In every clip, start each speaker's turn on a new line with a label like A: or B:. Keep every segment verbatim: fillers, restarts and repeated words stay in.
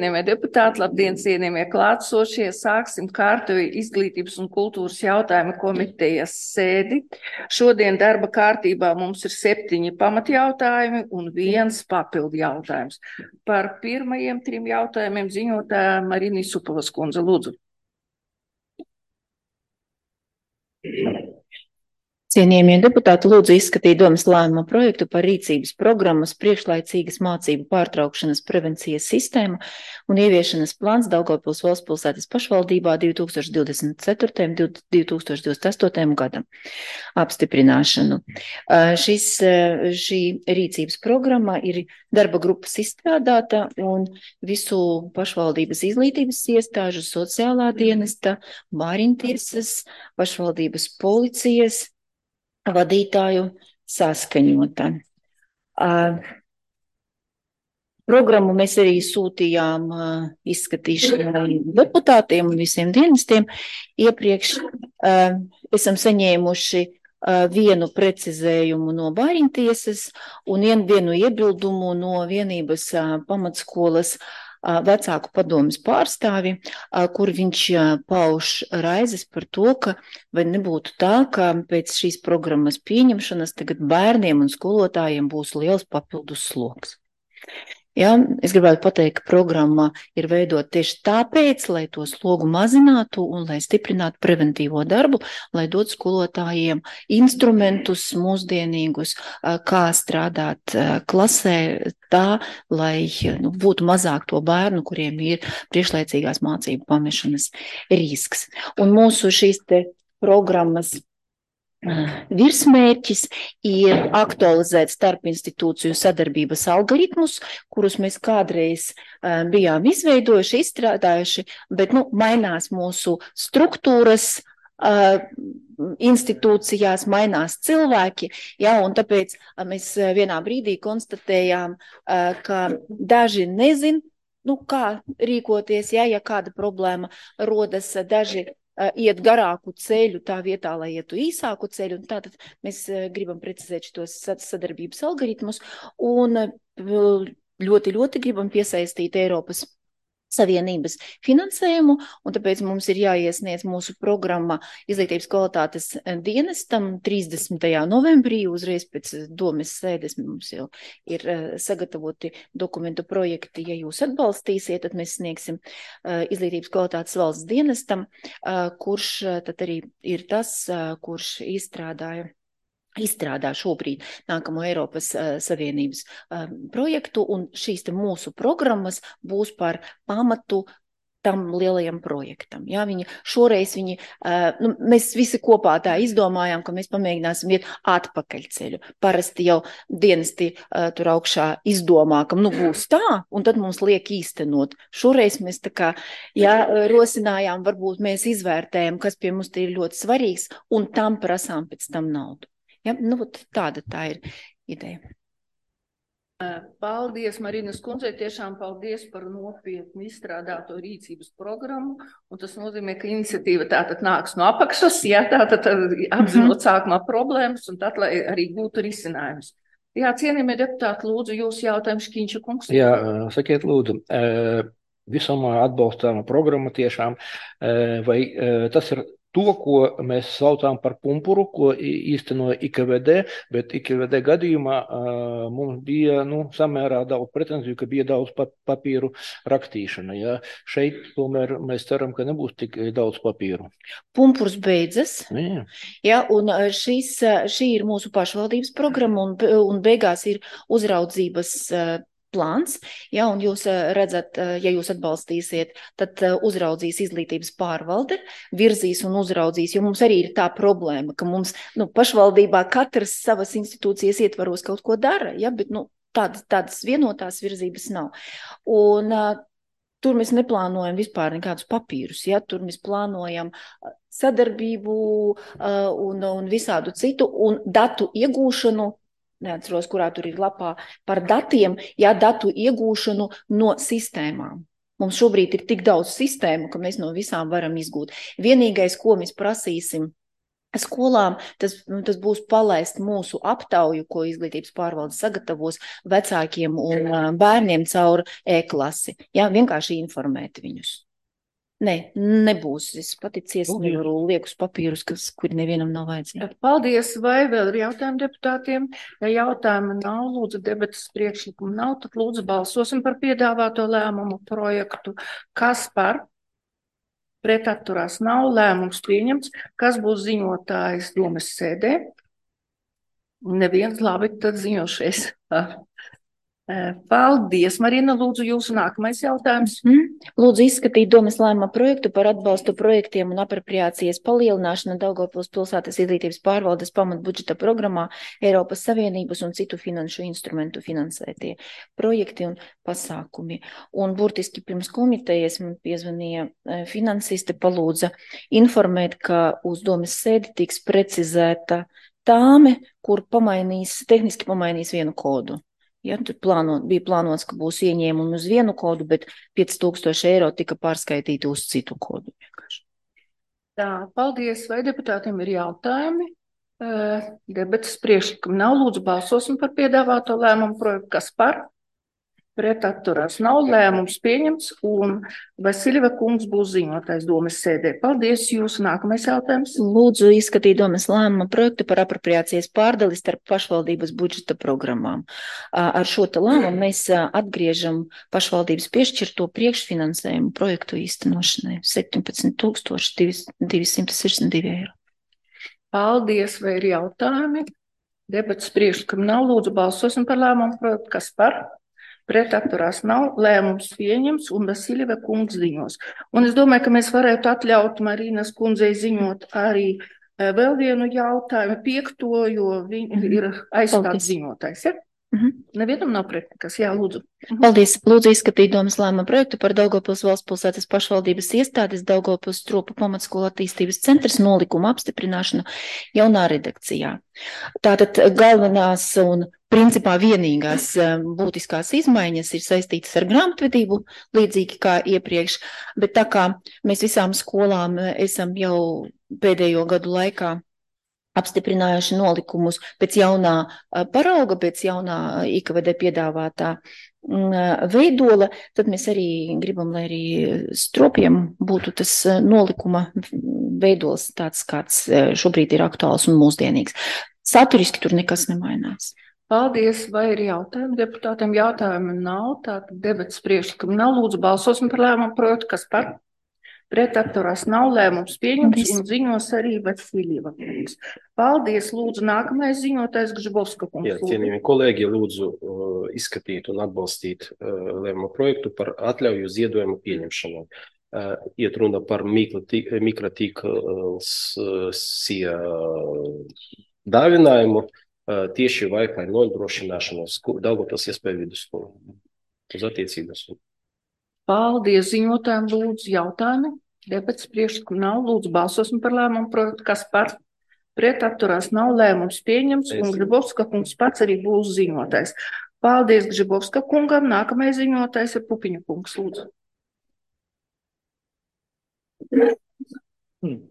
A: Cienījamie deputāti, labdien, cienījamie klātsošie, sāksim kārtoju izglītības un kultūras jautājumu komitejas sēdi. Šodien darba kārtībā mums ir septiņi pamatjautājumi un viens papildu jautājums. Par pirmajiem trim jautājumiem ziņotāja Marina Isupovas kundze, lūdzu.
B: Cienījamie deputāti, lūdzu izskatīt domas lēmuma projektu par rīcības programmas priekšlaicīgas mācību pārtraukšanas prevencijas sistēmu un ieviešanas plāns Daugavpils valsts pilsētas pašvaldībā divi tūkstoši divdesmit ceturtajam un divi tūkstoši divdesmit astotajam gadam apstiprināšanu. Šis, šī rīcības programma ir darba grupas izstrādāta un visu pašvaldības izglītības iestāžu, sociālā dienesta, bāriņtiesas, pašvaldības policijas vadītāju saskaņota. Uh, programmu mēs arī sūtījām uh, izskatīšanai deputātiem un visiem dienestiem. Iepriekš uh, esam saņēmuši uh, vienu precizējumu no bāriņtiesas un vienu iebildumu no vienības uh, pamatskolas vecāku padomes pārstāvi, kur viņš pauž raizes par to, ka vai nebūtu tā, ka pēc šīs programmas pieņemšanas tagad bērniem un skolotājiem būs liels papildus sloks. Ja, es gribētu pateikt, ka programma ir veidot tieši tāpēc, lai to slogu mazinātu un lai stiprinātu preventīvo darbu, lai dot skolotājiem instrumentus mūsdienīgus, kā strādāt klasē tā, lai nu, būtu mazāk to bērnu, kuriem ir priekšlaicīgās mācību pamešanas risks. Un mūsu šīs te programmas virsmērķis ir aktualizēt starpinstitūciju sadarbības algoritmus, kurus mēs kādreiz uh, bijām izveidojuši, izstrādājuši, bet nu, mainās mūsu struktūras uh, institūcijās, mainās cilvēki, ja, un tāpēc uh, mēs vienā brīdī konstatējām, uh, ka daži nezin, nu, kā rīkoties, ja, ja kāda problēma rodas, daži iet garāku ceļu tā vietā, lai ietu īsāku ceļu, un tātad mēs gribam precizēt šitos sadarbības algoritmus un ļoti, ļoti gribam piesaistīt Eiropas Savienības finansējumu, un tāpēc mums ir jāiesniedz mūsu programma izglītības kvalitātes dienestam trīsdesmitajā novembrī, uzreiz pēc domes sēdes mums jau ir sagatavoti dokumentu projekti. Ja jūs atbalstīsiet, tad mēs sniegsim izglītības kvalitātes valsts dienestam, kurš tad arī ir tas, kurš izstrādāja izstrādā šobrīd nākamo Eiropas uh, Savienības uh, projektu, un šīs te mūsu programmas būs par pamatu tam lielajam projektam. Jā, viņi, šoreiz viņi, uh, nu, mēs visi kopā tā izdomājām, ka mēs pamēģināsim iet atpakaļceļu. Parasti jau dienesti uh, tur augšā izdomā, ka nu būs tā, un tad mums liek īstenot. Šoreiz mēs tā kā, jā, rosinājām, varbūt mēs izvērtējam, kas pie mums te ir ļoti svarīgs, un tam prasām pēc tam naudu. Ja, nu, tāda tā ir ideja.
A: Paldies, Marinas kundzei, tiešām paldies par nopietni izstrādāto rīcības programmu, un tas nozīmē, ka iniciatīva tātad nāks no apakšas, ja, tātad apzinot mm-hmm. sākumā problēmas, un tad, lai arī būtu risinājums. Jā, cienījamie deputāti, lūdzu, jūs jautājums, Škiņša kungs.
C: Jā, sakiet, lūdzu, visumā atbalstāma programma tiešām, vai tas ir to, ko mēs saucām par pumpuru, ko īstenoja I K V D, bet I K V D gadījumā uh, mums bija nu, samērā daudz pretenziju, ka bija daudz papīru rakstīšana. Ja? Šeit tomēr mēs ceram, ka nebūs tik daudz papīru.
B: Pumpurs beidzas,
C: Jā.
B: Ja, un šis, šī ir mūsu pašvaldības programma, un, un beigās ir uzraudzības uh, plāns, ja, un jūs redzat, ja jūs atbalstīsiet, tad uzraudzīs izglītības pārvalde, virzīs un uzraudzīs, jo mums arī ir tā problēma, ka mums, nu, pašvaldībā katrs savas institūcijas ietvaros kaut ko dara, ja, bet, nu, tādas, tādas vienotās virzības nav. Un uh, tur mēs neplānojam vispār nekādus papīrus, ja, tur mēs plānojam sadarbību uh, un, un visādu citu, un datu iegūšanu, neatceros, kurā tur ir lapā, par datiem, ja datu iegūšanu no sistēmām. Mums šobrīd ir tik daudz sistēmu, ka mēs no visām varam izgūt. Vienīgais, ko mēs prasīsim skolām, tas, tas būs palaist mūsu aptauju, ko izglītības pārvalde sagatavos vecākiem un bērniem caur e-klasi. Jā, vienkārši informēt viņus. Nē, nebūs. Es paticies nevaru liekus papīrus, kas, kuri nevienam nav vajadzīgi.
A: Paldies. Vai vēl ir jautājumi deputātiem? Ja jautājumi nav, lūdzu, debatas priekšlikumu nav, tad lūdzu balsosim par piedāvāto lēmumu projektu. Kas par? Pret atturās nav, lēmums pieņemts. Kas būs ziņotājs domes sēdē? Neviens, labi, tad ziņošies. Paldies, Marina. Lūdzu, jūsu nākamais jautājums.
B: Mm. Lūdzu izskatīt domes lēmuma projektu par atbalstu projektiem un apropriācijas palielināšanu Daugavpils pilsētas izglītības pārvaldes pamatbudžeta programmā Eiropas Savienības un citu finanšu instrumentu finansētie projekti un pasākumi. Un burtiski pirms komitejas man piezvanīja finansiste, palūdza informēt, ka uz domes sēdi tiks precizēta tāme, kur pamainīs, tehniski pamainīs vienu kodu. Ja, tur plāno, bija plānots, ka būs ieņēmumi uz vienu kodu, bet pieci tūkstoši eiro tika pārskaitīti uz citu kodu.
A: Tā, paldies. Vai deputātiem ir jautājumi? Debatas priekšlikumi nav. Lūdzu, balsosim par piedāvāto lēmumu projektu. Kas par? Pret atturās nav, lēmums pieņemts, un Vasiljeva kungs būs ziņotājs domes sēdē. Paldies, jūsu nākamais jautājums.
B: Lūdzu izskatīt domes lēmuma projektu par apropriācijas pārdali starp pašvaldības budžeta programmām. Ar šo te lēmumu mēs atgriežam pašvaldības piešķirto priekšfinansējumu projektu īstenošanai septiņpadsmit tūkstoši divi simti sešdesmit divi eiro.
A: Paldies, vai ir jautājumi? Debatas priekšlikumi nav, lūdzu balsosim par lēmumu projektu. Kas par? Pret atturās nav, lēmums pieņems un Vasiljeva kungs ziņos. Un es domāju, ka mēs varētu atļaut Marinas kundzei ziņot arī vēl vienu jautājumu, piekto, jo viņi ir aizstāts ziņotājs. Ja?
B: Mhm.
A: Nevienam nav pret nekas, jā, lūdzu. Mhm.
B: Paldies. Lūdzu izskatīt domes lēmuma projektu par Daugavpils valsts pilsētas pašvaldības iestādes Daugavpils Stropu pamatskola attīstības centrs nolikuma apstiprināšanu jaunā redakcijā. Tātad galvenās un principā vienīgās būtiskās izmaiņas ir saistītas ar grāmatvedību, līdzīgi kā iepriekš, bet tā kā mēs visām skolām esam jau pēdējo gadu laikā apstiprinājuši nolikumus pēc jaunā parauga, pēc jaunā I K V D piedāvātā veidola, tad mēs arī gribam, lai arī stropiem būtu tas nolikuma veidols tāds, kāds šobrīd ir aktuāls un mūsdienīgs. Saturiski tur nekas nemainās.
A: Paldies, vai ir jautājumi? Deputātiem jautājumi nav, tātad debatas priekšlikumi nav. Lūdzu, balsosim par lēmumu projektu, kas par? Pret atturās nav, lēmums pieņemts un ziņos arī Vasiljeva kungs. Paldies, lūdzu, nākamais ziņotājs Gžibovska kungs.
D: Jā, cienījami kolēģi, lūdzu uh, izskatīt un atbalstīt uh, lēmumu projektu par atļauju ziedojumu pieņemšanu. Uh, iet runa par mikrotīkls uh, dāvinājumu uh, tieši Wi-Fi nodrošināšanu Daugavpils iespēju vidusskolu uz attiecības.
A: Paldies, ziņotājiem, lūdzu, jautājumi. Debats priekšlikumu nav, lūdzu, balsosim par lēmumu projektu, kas par? Pret atturās nav, lēmums pieņemts, un Gžibovska kungs pats arī būs ziņotājs. Paldies Gžibovska kungam, nākamais ziņotājs ir Pupiņa kungs, lūdzu.
D: Hmm.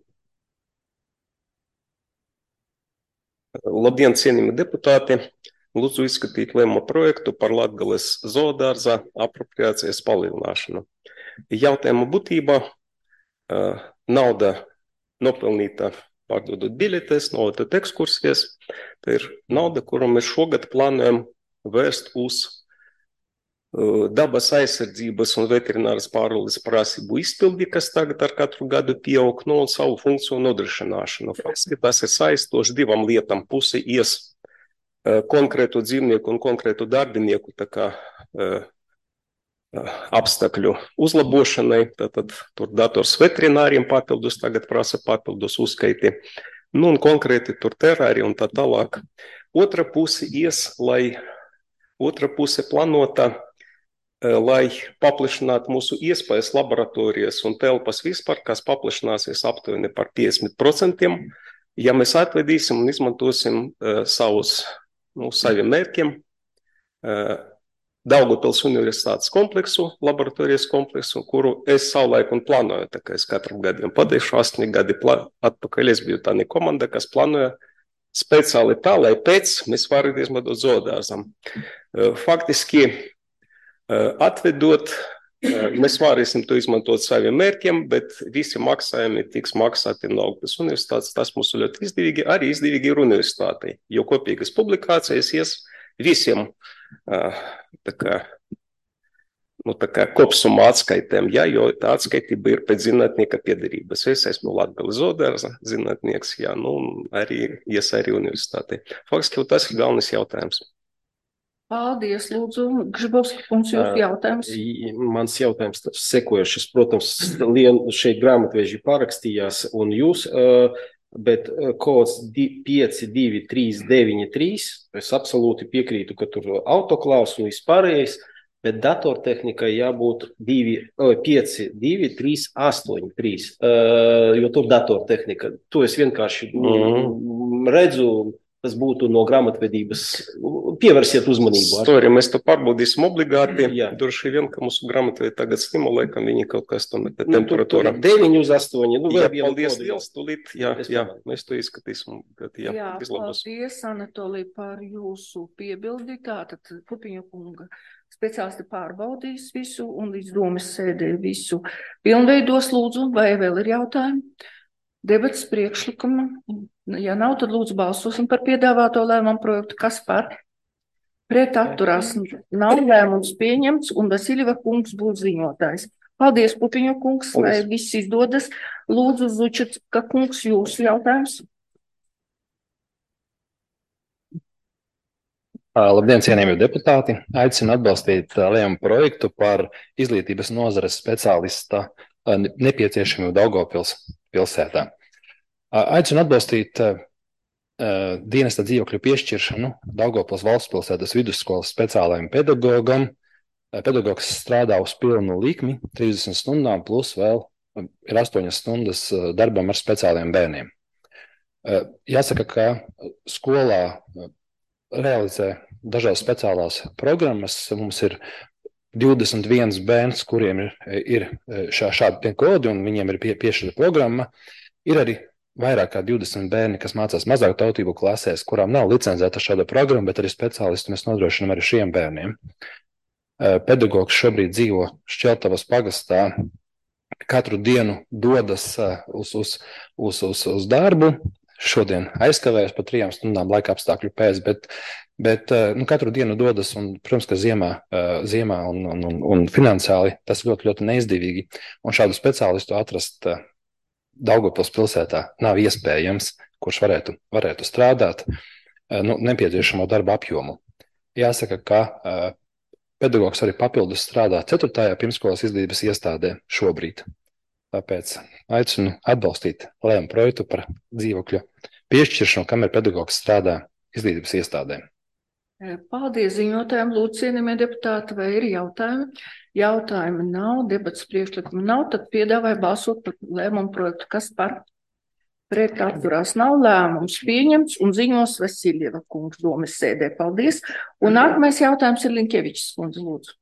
D: Labdien, cienījami deputāti! Lūdzu izskatīt lēmumu projektu par Latgales zoodārza apropriācijas palielināšanu. Jautājuma būtība uh, nauda nopelnīta pārdodot biļetes, nodot ekskursijas. Tā ir nauda, kuru mēs šogad plānojam vērst uz uh, dabas aizsardzības un veterināras pārvaldes prasību izpildi, kas tagad ar katru gadu pieaug, no un savu funkciju nodrošināšanu. Faktiski tas ir saistoši divām lietām. Pusi ies konkrētu dzīvnieku un konkrētu darbinieku tā kā uh, apstākļu uzlabošanai, tātad tur dators veterināriem papildus tagad prasa papildus uzskaiti, nu un konkrēti tur terāri un tā tālāk. Otra puse ies, lai, otra puse planota, uh, lai paplašinātu mūsu iespējas laboratorijas un telpas vispār, kas paplašināsies aptuveni par piecdesmit procentiem, ja mēs atvedīsim un izmantosim uh, savus nu, saviem mērķiem, Daugavpils universitātes kompleksu, laboratorijas kompleksu, kuru es savulaik un plānoju, tā kā es katru gadiem padīšu, astoņi gadi atpakaļ es biju tāda komanda, kas plānoja speciāli tā, lai pēc mēs varētu izmantot zoodārzam. Faktiski atvedot, mēs varēsim to izmantot saviem mērķiem, bet visi maksājumi tiks maksāti no Daugavpils universitātes. Tas mums ļoti izdevīgi, arī izdevīgi ir universitātei, jo kopīgas publikācijas ies visiem tā kā, nu, tā kā kopsumā atskaitēm, ja, jo tā atskaitība ir pēc zinātnieka piedarības. Es esmu Latgales zoodārza zinātnieks, ja, nu, arī ies arī universitātei. Faktiski, tas ir galvenais jautājums.
A: Paldies, lūdzu. Gržbovski kungs, jūsu jautājums.
E: Mans jautājums sekojušas, protams, lien šeit grāmatveži parakstījās un jūs, bet kods pieci divi trīs deviņi trīs, es absolūti piekrītu, ka tur autoklāvs un vispārējais, bet datortehnikai jābūt pieci divi trīs astoņi trīs, jo tur datortehnika. To es vienkārši mm. redzu, tas būtu no grāmatvedības, pievērsiet uzmanību.
D: Sorry, mēs to pārbaudīsim obligāti. Jā. Droši vien, ka mūsu grāmatvedi tagad stimulē, ka viņi kaut kas tam ir temperatūra.
E: deviņi uz astoņi. Nu,
D: jā, paldies Dievs, tūlīt. Jā, jā, mēs to izskatīsim. Bet, jā,
A: jā
D: izlabos.
A: Paldies, Anatolija, par jūsu piebildi. Tātad Pupiņa kunga speciālisti pārbaudīs visu un līdz domas sēdē visu pilnveidos, lūdzu, vai vēl ir jautājumi? Debats priekšlikuma. Ja nav, tad lūdzu balsosim par piedāvāto lēmumu projektu. Kas par? Pret atturās nav, lēmums pieņemts un Vasiļeva kungs būs ziņotājs. Paldies, Pupiņo kungs, lai viss izdodas. Lūdzu, Zučicka kungs, jūsu jautājums.
F: Labdien, cienījamie deputāti! Aicinu atbalstīt lēmumu projektu par izglītības nozares speciālista nepieciešamību Daugavpils pilsētā. Aicinu atbalstīt uh, dienesta dzīvokļu piešķiršanu Daugavpils valstspilsētas vidusskolas speciālajiem pedagogam. Pedagogs strādā uz pilnu likmi, trīsdesmit stundām, plus vēl ir astoņas stundas darbam ar speciāliem bērniem. Uh, jāsaka, ka skolā realizē dažādas speciālās programmas. Mums ir divdesmit viens bērns, kuriem ir, ir šā, šādi kodi un viņiem ir pie, piešķirta programma. Ir arī vairāk kā divdesmit bērni, kas mācās mazāk tautību klasēs, kurām nav licencēta šāda programma, bet arī speciālisti mēs nodrošinām arī šiem bērniem. Pedagogs šobrīd dzīvo Šķeltavas pagastā, katru dienu dodas uz, uz, uz, uz, uz darbu. Šodien aizkavējas pa trijām stundām laika apstākļu pēc, bet, bet nu, katru dienu dodas un, protams, ka ziemā, ziemā un, un, un, un finansiāli tas ļoti, ļoti neizdevīgi. Un šādu speciālistu atrast Daugavpils pilsētā nav iespējams, kurš varētu, varētu strādāt nu, nepieciešamo darba apjomu. Jāsaka, ka pedagogs arī papildus strādā ceturtajā pirmskolas izglītības iestādē šobrīd. Tāpēc aicinu atbalstīt lēmumu projektu par dzīvokļu piešķiršanu, kamēr pedagogs strādā izglītības iestādēm.
A: Paldies ziņotājiem, lūdzu, cienījamie deputāti, vai ir jautājumi? Jautājumi nav, debats priekšlikumi nav, tad piedāvāju balsot par lēmumu projektu. Kas par? Pret atturās nav, lēmums pieņemts un ziņos Vasiļeva kungs domas sēdē. Paldies. Un nākamais jautājums ir Linkevičs kundze, lūdzu.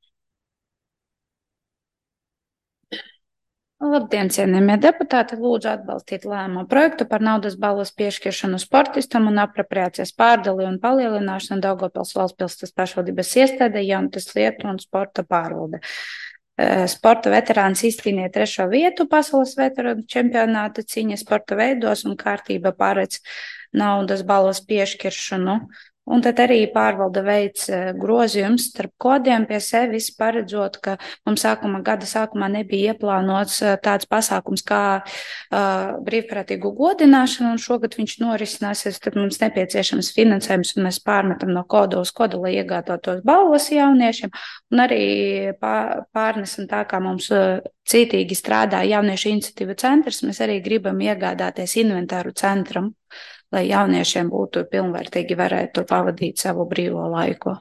G: Labdien, cienījamie deputāti, lūdzu atbalstīt lēmumu projektu par naudas balvas piešķiršanu sportistam un apropriācijas pārdali un palielināšanu Daugavpils valstspilsētas pašvaldības iestādē Jaunatas lietu un sporta pārvalde. Sporta veterāns izcīnīja trešo vietu pasaules veterānu čempionāta cīņas sporta veidos un kārtība pārēc naudas balvas piešķiršanu. Un tad arī pārvalde veids grozījums starp kodiem pie sevis, paredzot, ka mums sākuma gada sākumā nebija ieplānots tāds pasākums kā uh, brīvprātīgu godināšanu, un šogad viņš norisināsies, tad mums nepieciešams finansējums, un mēs pārmetam no koda uz kodu, lai iegādātos balvas jauniešiem, un arī pārnesam tā, kā mums cītīgi strādā jauniešu iniciatīva centrs, mēs arī gribam iegādāties inventāru centram, lai jauniešiem būtu pilnvērtīgi varētu pavadīt savu brīvo laiku.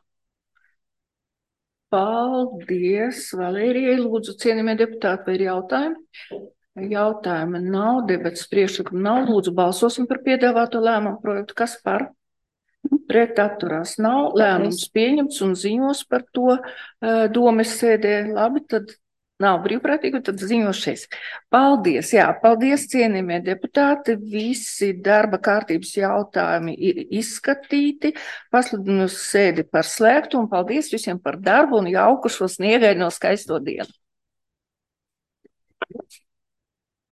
A: Paldies, Valērija. Lūdzu, cienījamie deputāti, vai ir jautājumi? Jautājumi nav, debats priekšlikumi nav. Lūdzu, balsosim par piedāvāto lēmumu projektu. Kas par? Pret atturās nav, lēmums pieņemts un ziņos par to uh, domes sēdē. Labi, tad nav brīvprātīgi, tad ziņošies. Paldies, jā, paldies, cienījamie deputāti. Visi darba kārtības jautājumi ir izskatīti. Pasludinu sēdi par slēgtu un paldies visiem par darbu un jauku šo sniegaino skaisto dienu.